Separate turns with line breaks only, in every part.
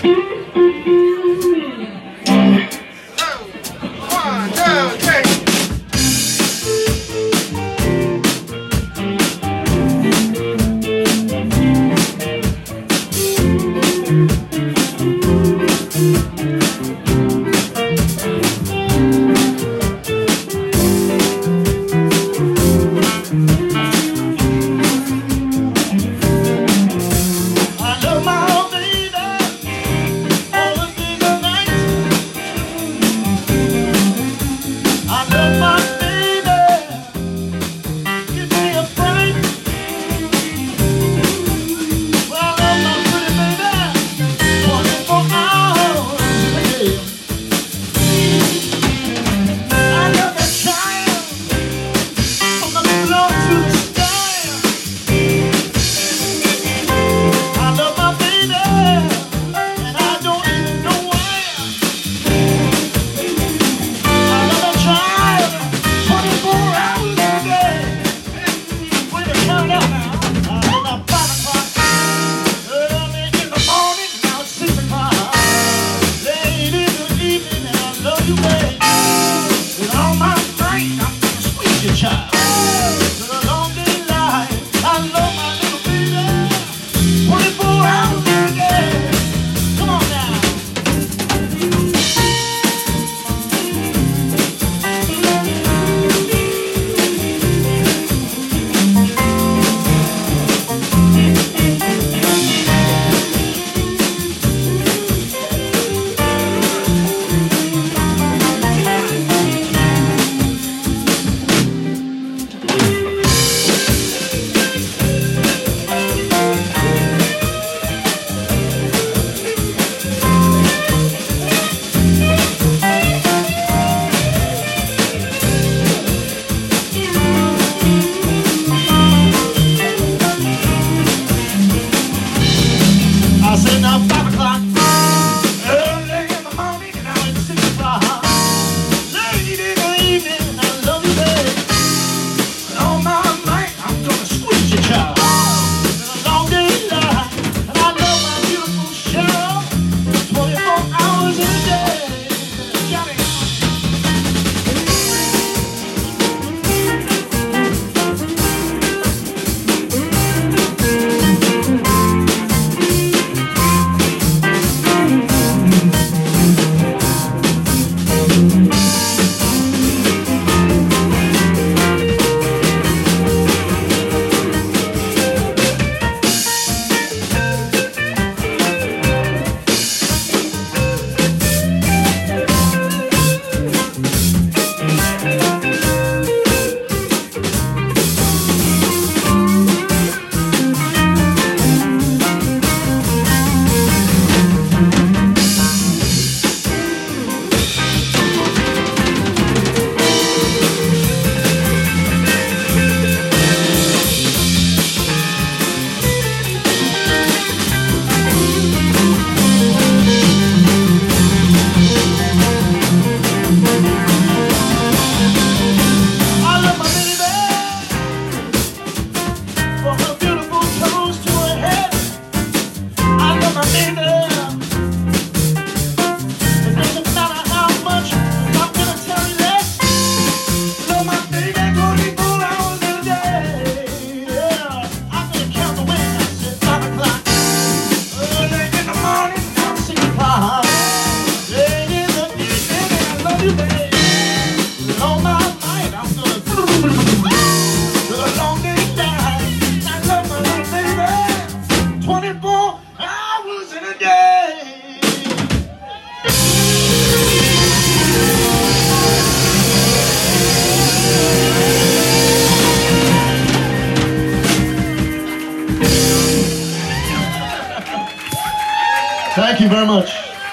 Thank you very much.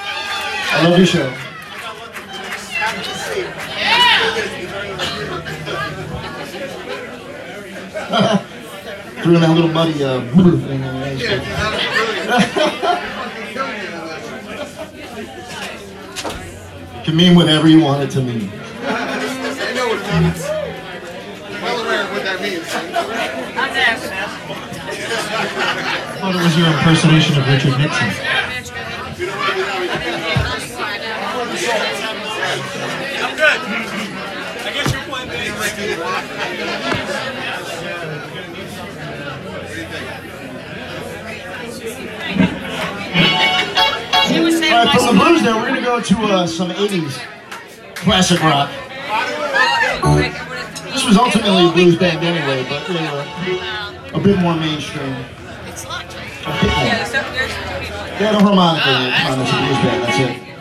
I love your show. Threw in that little muddy thing. It can mean whatever you want it to mean.
I know what it means. Well aware of what that means.
I thought it was your impersonation of Richard Nixon. I'm good. I guess you're playing big.
All right, from the blues now, we're going to go to some 80s classic rock. This was ultimately a blues band anyway, but they were a bit more mainstream. A bit more. They had a harmonica in it. Come on, it's a blues band, that's it.